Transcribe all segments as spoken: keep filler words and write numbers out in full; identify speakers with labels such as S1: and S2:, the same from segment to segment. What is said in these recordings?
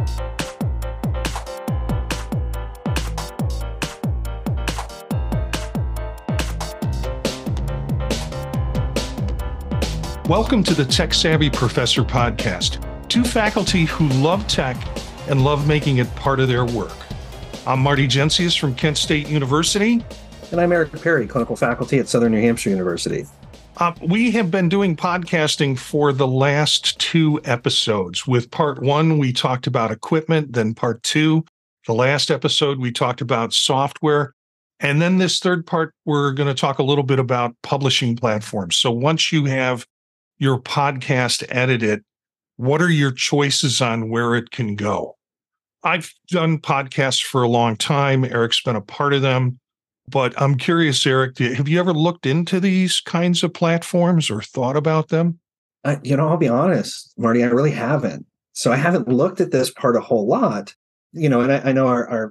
S1: Welcome to the Tech Savvy Professor podcast, two faculty who love tech and love making it part of their work. I'm Marty Gensius from Kent State University.
S2: And I'm Eric Perry, clinical faculty at Southern New Hampshire University.
S1: Uh, we have been doing podcasting for the last two episodes. With part one, we talked about equipment. Then part two, the last episode, we talked about software. And then this third part, we're going to talk a little bit about publishing platforms. So once you have your podcast edited, what are your choices on where it can go? I've done podcasts for a long time. Eric's been a part of them. But I'm curious, Eric, have you ever looked into these kinds of platforms or thought about them?
S2: I, you know, I'll be honest, Marty, I really haven't. So I haven't looked at this part a whole lot. You know, and I, I know our our,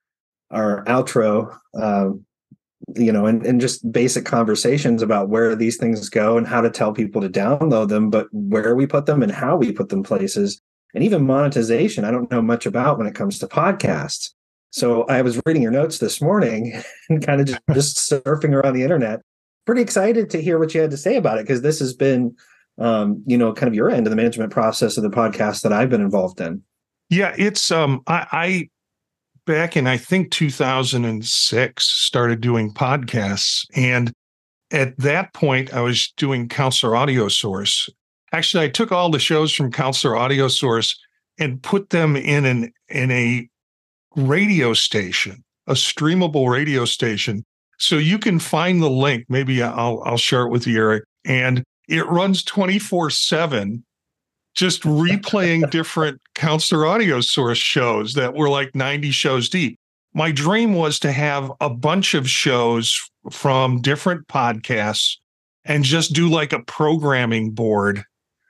S2: our outro, uh, you know, and, and just basic conversations about where these things go and how to tell people to download them, but where we put them and how we put them places, and even monetization, I don't know much about when it comes to podcasts. So I was reading your notes this morning and kind of just, just surfing around the internet. Pretty excited to hear what you had to say about it, because this has been, um, you know, kind of your end of the management process of the podcast that I've been involved in.
S1: Yeah, it's um, I, I back in I think two thousand six started doing podcasts, and at that point I was doing Counselor Audio Source. Actually, I took all the shows from Counselor Audio Source and put them in an in a radio station, a streamable radio station. So you can find the link. Maybe I'll I'll share it with you, Eric. And it runs twenty-four seven, just replaying different Counselor Audio Source shows that were like ninety shows deep. My dream was to have a bunch of shows from different podcasts and just do like a programming board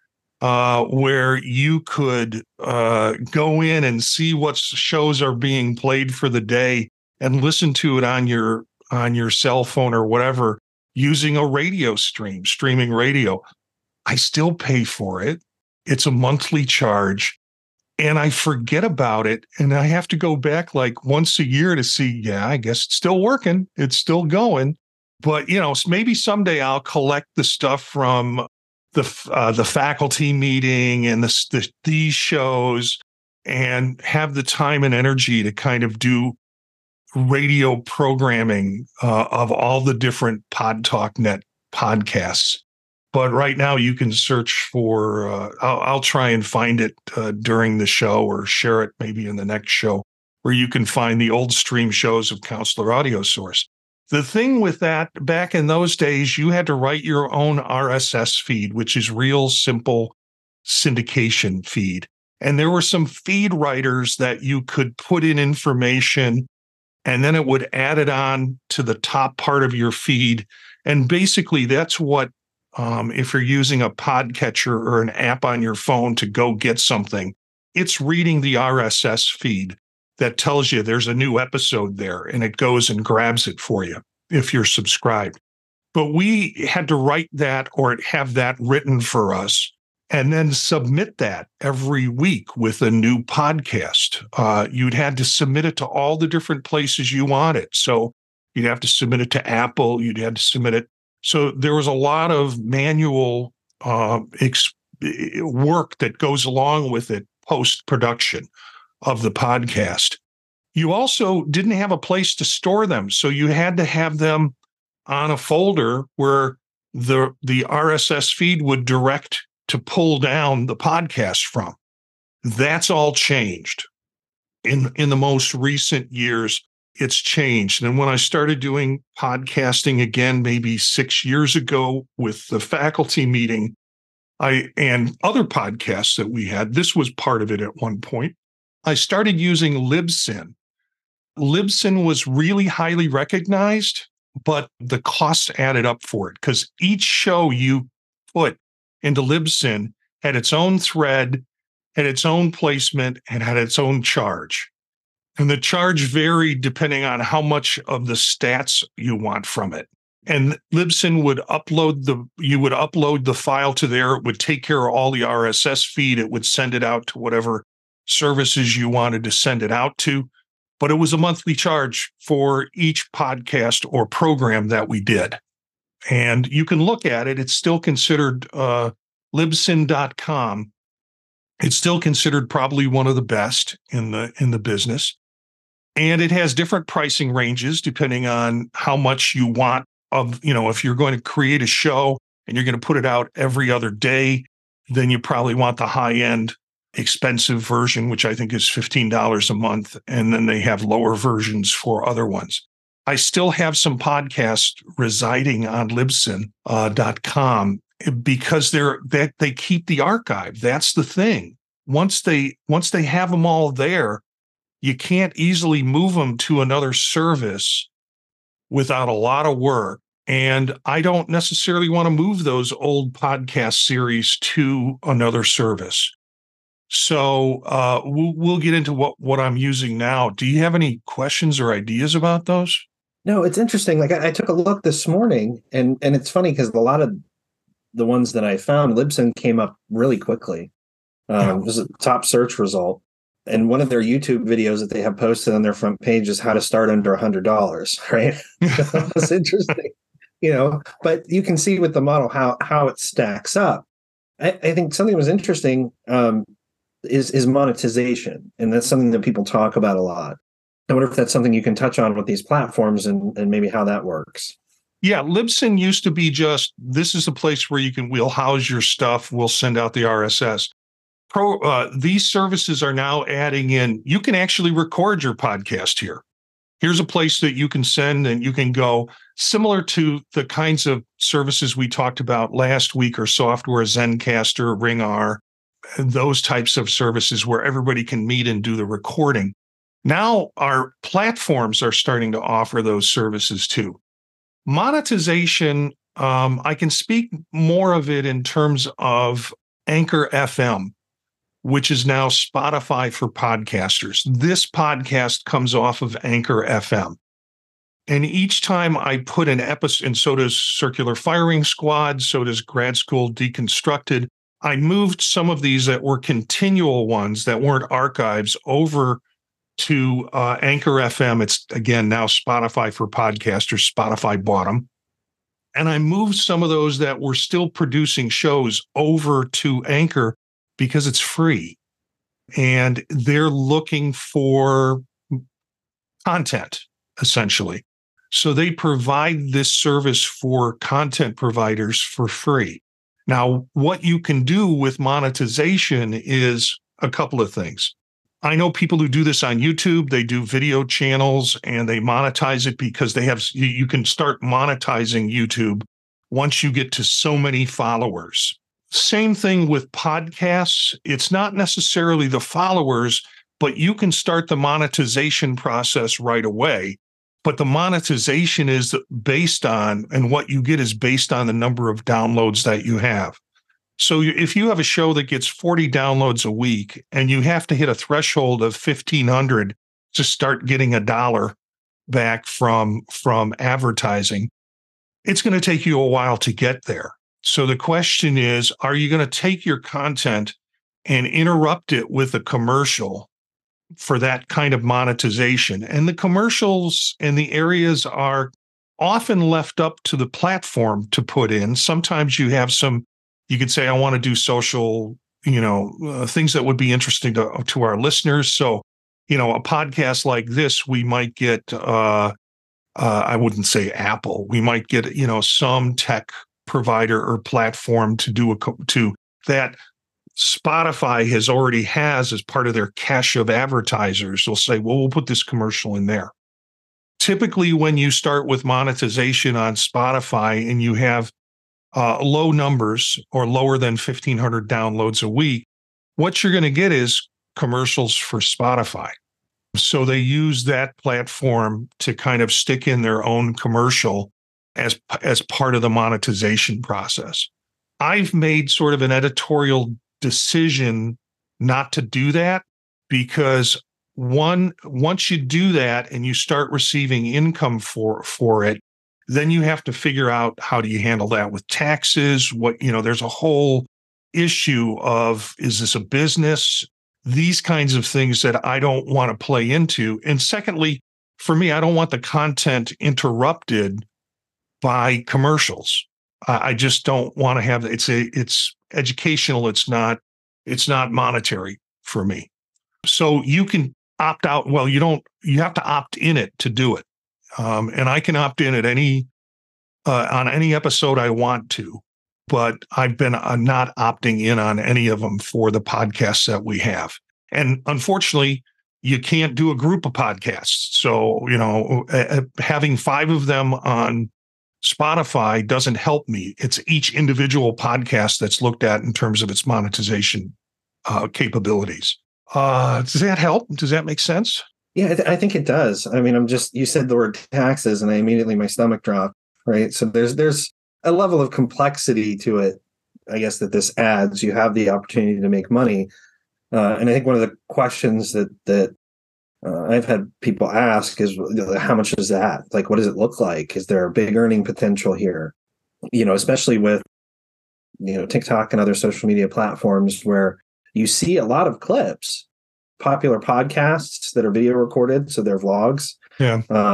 S1: Uh, where you could uh, go in and see what shows are being played for the day and listen to it on your on your cell phone or whatever using a radio stream, streaming radio. I still pay for it. It's a monthly charge, and I forget about it, and I have to go back like once a year to see, yeah, I guess it's still working. It's still going. But, you know, maybe someday I'll collect the stuff from the uh, the faculty meeting and the, the these shows and have the time and energy to kind of do radio programming uh, of all the different Pod Talk Net podcasts. But right now you can search for, uh, I'll, I'll try and find it uh, during the show or share it maybe in the next show, where you can find the old stream shows of Counselor Audio Source. The thing with that, back in those days, you had to write your own R S S feed, which is real simple syndication feed. And there were some feed writers that you could put in information, and then it would add it on to the top part of your feed. And basically, that's what, um, if you're using a podcatcher or an app on your phone to go get something, it's reading the R S S feed that tells you there's a new episode there, and it goes and grabs it for you if you're subscribed. But we had to write that or have that written for us and then submit that every week with a new podcast. Uh, you'd had to submit it to all the different places you want it. So you'd have to submit it to Apple. You'd have to submit it. So there was a lot of manual uh, ex- work that goes along with it post-production of the podcast. You also didn't have a place to store them, so you had to have them on a folder where the the R S S feed would direct to pull down the podcast from. That's all changed. In in the most recent years, it's changed. And when I started doing podcasting again, maybe six years ago with the faculty meeting, I and other podcasts that we had, this was part of it at one point. I started using Libsyn. Libsyn was really highly recognized, but the costs added up for it because each show you put into Libsyn had its own thread, had its own placement, and had its own charge. And the charge varied depending on how much of the stats you want from it. And Libsyn would upload the, you would upload the file to there. It would take care of all the R S S feed. It would send it out to whatever services you wanted to send it out to, but it was a monthly charge for each podcast or program that we did. And you can look at it. It's still considered uh, Libsyn dot com. It's still considered probably one of the best in the in the business. And it has different pricing ranges depending on how much you want of, you know, if you're going to create a show and you're going to put it out every other day, then you probably want the high-end expensive version, which I think is fifteen dollars a month. And then they have lower versions for other ones. I still have some podcasts residing on Libsyn dot com uh, because they're that they keep the archive. That's the thing. Once they once they have them all there, you can't easily move them to another service without a lot of work. And I don't necessarily want to move those old podcast series to another service. So uh, we'll, we'll get into what, what I'm using now. Do you have any questions or ideas about those?
S2: No, it's interesting. Like I, I took a look this morning, and and it's funny because a lot of the ones that I found, Libsyn came up really quickly. Um, yeah. It was a top search result. And one of their YouTube videos that they have posted on their front page is how to start under one hundred dollars, right? That's interesting, you know, but you can see with the model how how it stacks up. I, I think something that was interesting um, is, is monetization. And that's something that people talk about a lot. I wonder if that's something you can touch on with these platforms and, and maybe how that works.
S1: Yeah, Libsyn used to be just, this is a place where you can, we'll house your stuff, we'll send out the R S S. Pro, uh, these services are now adding in, you can actually record your podcast here. Here's a place that you can send and you can go, similar to the kinds of services we talked about last week, or software, Zencastr, Ring-R, those types of services where everybody can meet and do the recording. Now our platforms are starting to offer those services too. Monetization, um, I can speak more of it in terms of Anchor F M, which is now Spotify for podcasters. This podcast comes off of Anchor F M. And each time I put an episode, and so does Circular Firing Squad, so does Grad School Deconstructed, I moved some of these that were continual ones that weren't archives over to uh, Anchor F M. It's, again, now Spotify for podcasters. Spotify bought them. And I moved some of those that were still producing shows over to Anchor because it's free. And they're looking for content, essentially. So they provide this service for content providers for free. Now, what you can do with monetization is a couple of things. I know people who do this on YouTube. They do video channels and they monetize it because they have, you can start monetizing YouTube once you get to so many followers. Same thing with podcasts. It's not necessarily the followers, but you can start the monetization process right away. But the monetization is based on, and what you get is based on the number of downloads that you have. So if you have a show that gets forty downloads a week and you have to hit a threshold of fifteen hundred to start getting a dollar back from, from advertising, it's going to take you a while to get there. So the question is, are you going to take your content and interrupt it with a commercial for that kind of monetization? And the commercials and the areas are often left up to the platform to put in. Sometimes you have some, you could say, I want to do social, you know, uh, things that would be interesting to, to our listeners. So, you know, a podcast like this, we might get, uh, uh, I wouldn't say Apple, we might get, you know, some tech provider or platform to do a, to that Spotify has already has as part of their cache of advertisers. They'll say, well, we'll put this commercial in there. Typically, when you start with monetization on Spotify and you have uh, low numbers or lower than fifteen hundred downloads a week, what you're going to get is commercials for Spotify. So they use that platform to kind of stick in their own commercial as, as part of the monetization process. I've made sort of an editorial decision not to do that because one, once you do that and you start receiving income for, for it, then you have to figure out how do you handle that with taxes? What, you know, there's a whole issue of, is this a business? these kinds of things that I don't want to play into. And secondly, for me, I don't want the content interrupted by commercials. I, I just don't want to have it's a it's educational. It's not it's not monetary for me. So you can opt out. Well, you don't. You have to opt in it to do it. Um, and I can opt in at any uh, on any episode I want to, but I've been uh, not opting in on any of them for the podcasts that we have. And unfortunately, you can't do a group of podcasts. So, you know, uh, having five of them on Spotify doesn't help me. It's each individual podcast that's looked at in terms of its monetization uh, capabilities. Uh, does that help? Does that make sense?
S2: Yeah, I, th- I think it does. I mean, I'm just, you said the word taxes and I immediately, my stomach dropped, right? So there's, there's a level of complexity to it, I guess, that this adds. You have the opportunity to make money. Uh, and I think one of the questions that, that uh, I've had people ask is, how much is that? Like, what does it look like? Is there a big earning potential here? You know, especially with, you know, TikTok and other social media platforms where you see a lot of clips, popular podcasts that are video recorded, so they're vlogs,
S1: yeah,
S2: uh,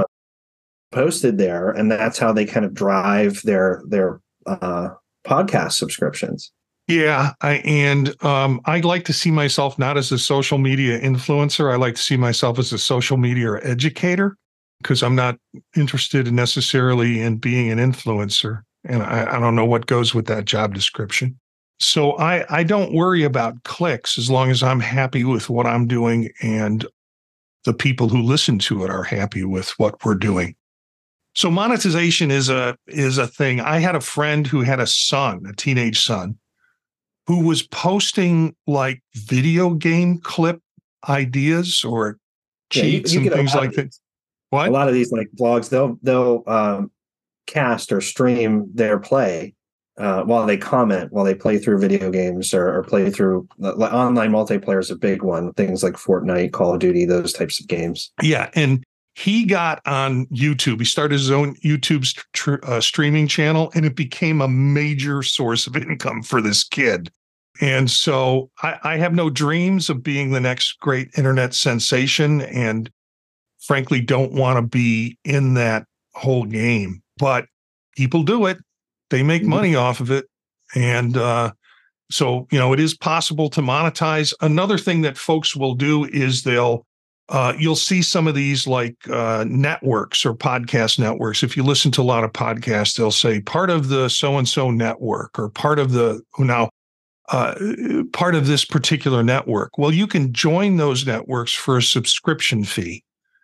S2: posted there, and that's how they kind of drive their their uh, podcast subscriptions.
S1: Yeah, I, and um, I'd like to see myself not as a social media influencer. I like to see myself as a social media educator, because I'm not interested necessarily in being an influencer, and I, I don't know what goes with that job description. So I, I don't worry about clicks as long as I'm happy with what I'm doing and the people who listen to it are happy with what we're doing. So monetization is a is a thing. I had a friend who had a son, a teenage son, who was posting like video game clip ideas or cheats yeah, you, you and things like that. What?
S2: A lot of these like vlogs, they'll they'll um, cast or stream their play. Uh, while they comment, while they play through video games or, or play through like, online multiplayer is a big one. Things like Fortnite, Call of Duty, those types of games.
S1: Yeah, and he got on YouTube. He started his own YouTube st- uh, streaming channel, and it became a major source of income for this kid. And so I, I have no dreams of being the next great internet sensation, and frankly, don't want to be in that whole game. But people do it. They make money off of it. And uh, so, you know, it is possible to monetize. Another thing that folks will do is they'll, uh, you'll see some of these like uh, networks or podcast networks. If you listen to a lot of podcasts, they'll say part of the so-and-so network or part of the, now, uh, part of this particular network. Well, you can join those networks for a subscription fee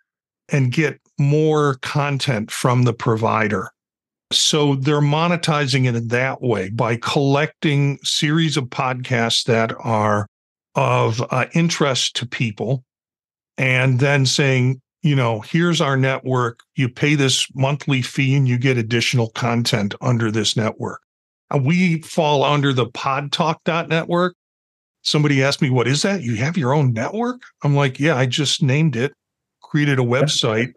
S1: and get more content from the provider. So they're monetizing it in that way by collecting series of podcasts that are of uh, interest to people and then saying, you know, here's our network. You pay this monthly fee and you get additional content under this network. And we fall under the podtalk dot network. Somebody asked me, what is that? You have your own network? I'm like, yeah, I just named it, created a website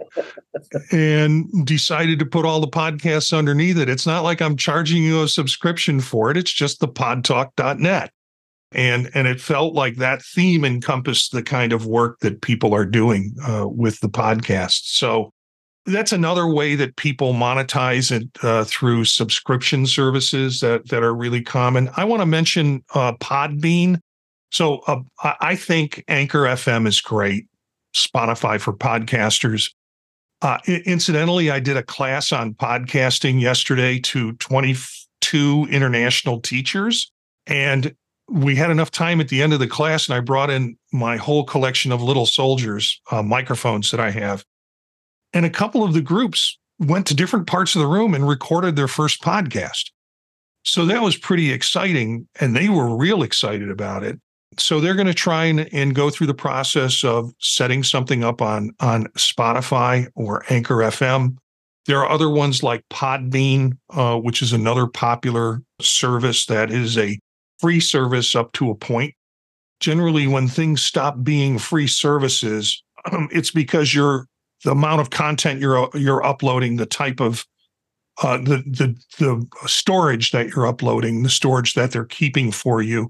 S1: and decided to put all the podcasts underneath it. It's not like I'm charging you a subscription for it. It's just the podtalk dot net. And, and it felt like that theme encompassed the kind of work that people are doing uh, with the podcast. So that's another way that people monetize it uh, through subscription services that, that are really common. I want to mention uh, Podbean. So uh, I think Anchor F M is great. Spotify for podcasters. Uh, incidentally, I did a class on podcasting yesterday to twenty-two international teachers, and we had enough time at the end of the class, and I brought in my whole collection of little soldiers uh, microphones that I have. And a couple of the groups went to different parts of the room and recorded their first podcast. So that was pretty exciting, and they were real excited about it. So they're going to try and, and go through the process of setting something up on, on Spotify or Anchor F M. There are other ones like Podbean, uh, which is another popular service that is a free service up to a point. Generally, when things stop being free services, um, it's because you're the amount of content you're you're uploading, the type of uh, the the the storage that you're uploading, the storage that they're keeping for you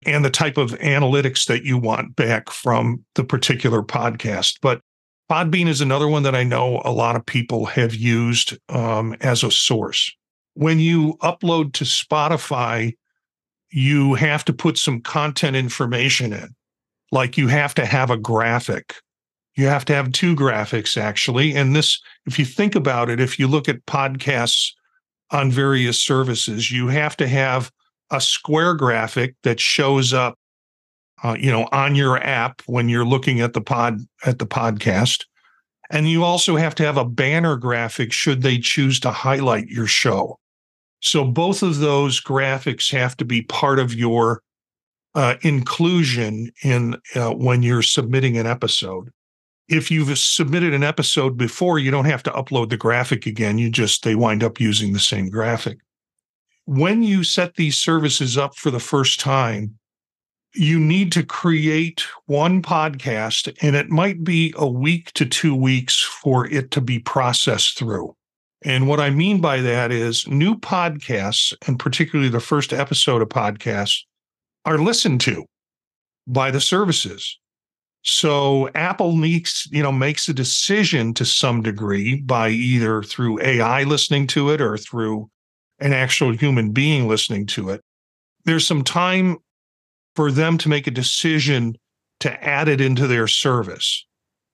S1: and the type of analytics that you want back from the particular podcast. But Podbean is another one that I know a lot of people have used um, as a source. When you upload to Spotify, you have to put some content information in. Like you have to have a graphic. You have to have two graphics, actually. And this, if you think about it, if you look at podcasts on various services, you have to have a square graphic that shows up, uh, you know, on your app when you're looking at the pod at the podcast. And you also have to have a banner graphic should they choose to highlight your show. So both of those graphics have to be part of your uh, inclusion in uh, when you're submitting an episode. If you've submitted an episode before, you don't have to upload the graphic again. You just, they wind up using the same graphic. When you set these services up for the first time, you need to create one podcast, and it might be a week to two weeks for it to be processed through. And what I mean by that is new podcasts, and particularly the first episode of podcasts, are listened to by the services. So Apple needs, you know, makes a decision to some degree by either through A I listening to it or through an actual human being listening to it. There's some time for them to make a decision to add it into their service.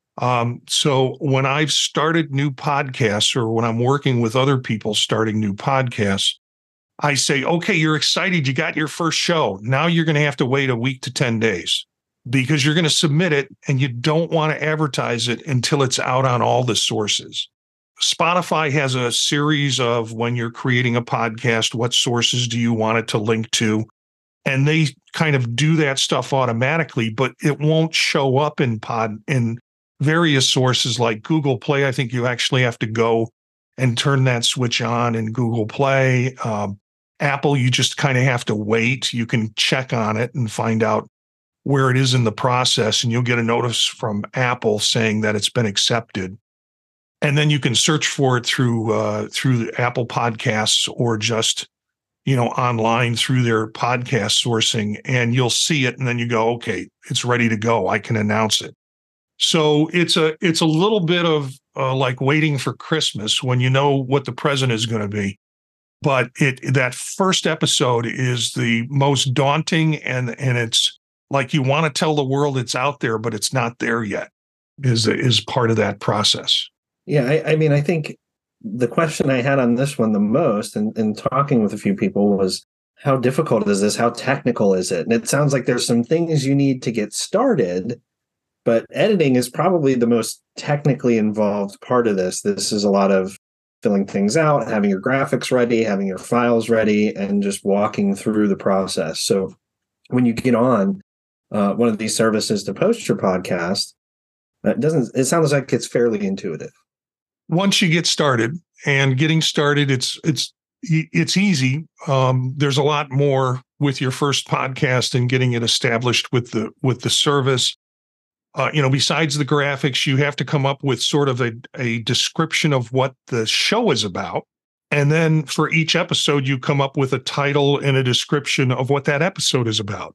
S1: Um, so when I've started new podcasts or when I'm working with other people starting new podcasts, I say, okay, you're excited. You got your first show. Now you're going to have to wait a week to ten days because you're going to submit it and you don't want to advertise it until it's out on all the sources. Spotify has a series of when you're creating a podcast, what sources do you want it to link to? And they kind of do that stuff automatically, but it won't show up in pod in various sources like Google Play. I think you actually have to go and turn that switch on in Google Play. Um, Apple, you just kind of have to wait. You can check on it and find out where it is in the process, and you'll get a notice from Apple saying that it's been accepted. And then you can search for it through uh, through the Apple Podcasts or just, you know, online through their podcast sourcing, and you'll see it. And then you go, okay, it's ready to go. I can announce it. So it's a it's a little bit of uh, like waiting for Christmas when you know what the present is going to be. But it that first episode is the most daunting, and and it's like you want to tell the world it's out there, but it's not there yet. Is is part of that process.
S2: Yeah, I, I mean, I think the question I had on this one the most, and, and talking with a few people, was how difficult is this? How technical is it? And it sounds like there's some things you need to get started, but editing is probably the most technically involved part of this. This is a lot of filling things out, having your graphics ready, having your files ready, and just walking through the process. So when you get on uh, one of these services to post your podcast, it doesn't. It sounds like it's fairly intuitive.
S1: Once you get started, and getting started, it's it's it's easy. Um, there's a lot more with your first podcast and getting it established with the with the service. Uh, you know, besides the graphics, you have to come up with sort of a, a description of what the show is about. And then for each episode, you come up with a title and a description of what that episode is about.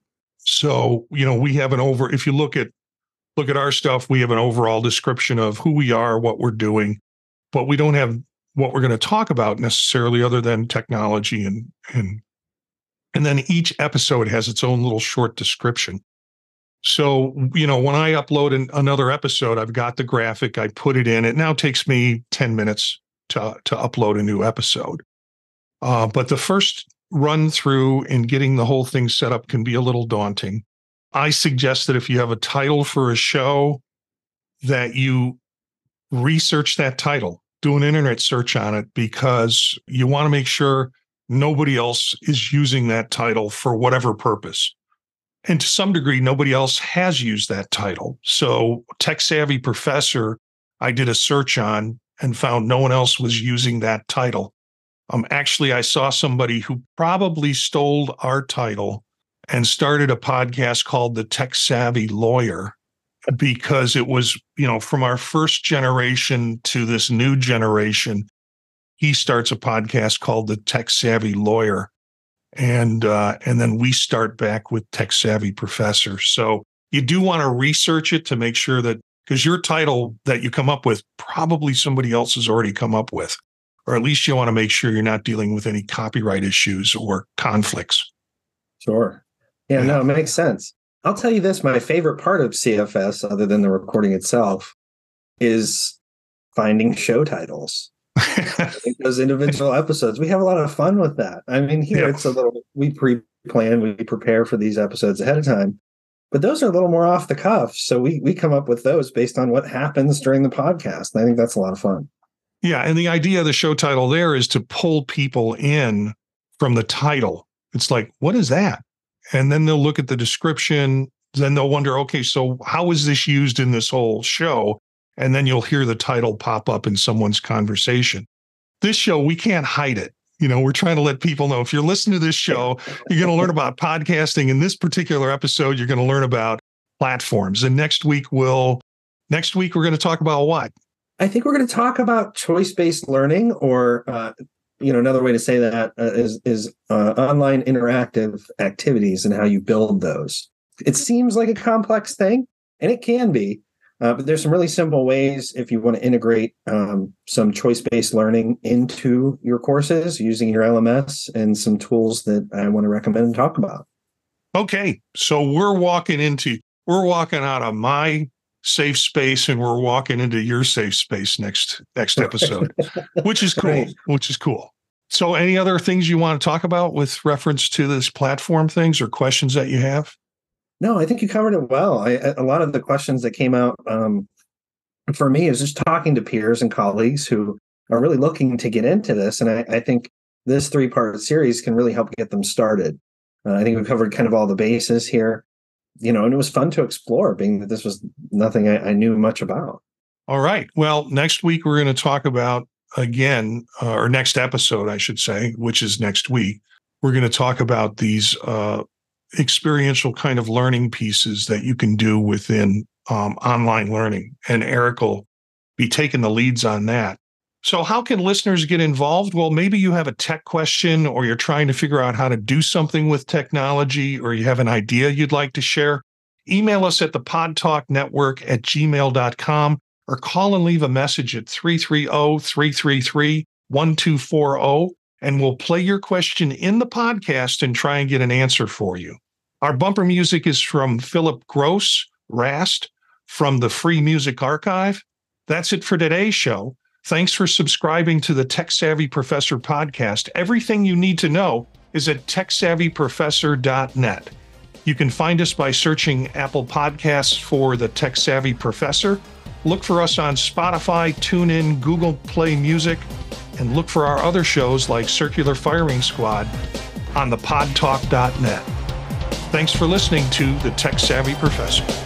S1: So, you know, we have an over, if you look at look at our stuff, we have an overall description of who we are, what we're doing, but we don't have what we're going to talk about necessarily other than technology. And, and, and then each episode has its own little short description. So, you know, when I upload an, another episode, I've got the graphic, I put it in. It now takes me ten minutes to, to upload a new episode. Uh, but the first run through and getting the whole thing set up can be a little daunting. I suggest that if you have a title for a show, that you research that title, do an internet search on it, because you want to make sure nobody else is using that title for whatever purpose. And to some degree, nobody else has used that title. So Tech Savvy Professor, I did a search on and found no one else was using that title. Um, actually, I saw somebody who probably stole our title and started a podcast called The Tech Savvy Lawyer, because it was, you know, from our first generation to this new generation, he starts a podcast called The Tech Savvy Lawyer. And uh, and then we start back with Tech Savvy Professor. So you do want to research it to make sure that, because your title that you come up with, probably somebody else has already come up with, or at least you want to make sure you're not dealing with any copyright issues or conflicts.
S2: Sure. Yeah,
S1: Yeah.
S2: no, it makes sense. I'll tell you this, my favorite part of C F S, other than the recording itself, is finding show titles. I think those individual episodes, we have a lot of fun with that. I mean, here
S1: Yeah.
S2: it's a little, we pre-plan, we prepare for these episodes ahead of time, but those are a little more off the cuff. So we we come up with those based on what happens during the podcast. And I think that's a lot of fun.
S1: Yeah. And the idea of the show title there is to pull people in from the title. It's like, what is that? And then they'll look at the description. Then they'll wonder, okay, so how is this used in this whole show? And then you'll hear the title pop up in someone's conversation. This show, we can't hide it. You know, we're trying to let people know, if you're listening to this show, you're going to learn about podcasting. In this particular episode, you're going to learn about platforms. And next week, we'll, next week, we're going to talk about what?
S2: I think we're going to talk about choice-based learning, or, uh, you know, another way to say that uh, is, is uh, online interactive activities and how you build those. It seems like a complex thing, and it can be. Uh, but there's some really simple ways if you want to integrate um, some choice-based learning into your courses using your L M S, and some tools that I want to recommend and talk about.
S1: Okay. So we're walking into, we're walking out of my safe space and we're walking into your safe space next, next episode, which is cool,
S2: Right.
S1: which is cool. So any other things you want to talk about with reference to this platform things or questions that you have?
S2: No, I think you covered it well. I, a lot of the questions that came out um, for me is just talking to peers and colleagues who are really looking to get into this. And I, I think this three-part series can really help get them started. Uh, I think we covered kind of all the bases here, you know, and it was fun to explore, being that this was nothing I, I knew much about.
S1: All right. Well, next week, we're going to talk about, again, uh, or next episode, I should say, which is next week, we're going to talk about these uh, experiential kind of learning pieces that you can do within um, online learning. And Eric will be taking the leads on that. So how can listeners get involved? Well, maybe you have a tech question, or you're trying to figure out how to do something with technology, or you have an idea you'd like to share. Email us at the pod talk network at gmail dot com, or call and leave a message at three three zero, three three three, one two four zero, and we'll play your question in the podcast and try and get an answer for you. Our bumper music is from Philip Gross, Rast, from the Free Music Archive. That's it for today's show. Thanks for subscribing to the Tech Savvy Professor podcast. Everything you need to know is at tech savvy professor dot net. You can find us by searching Apple Podcasts for the Tech Savvy Professor. Look for us on Spotify, TuneIn, Google Play Music, and look for our other shows like Circular Firing Squad on the pod talk dot net. Thanks for listening to the Tech Savvy Professor.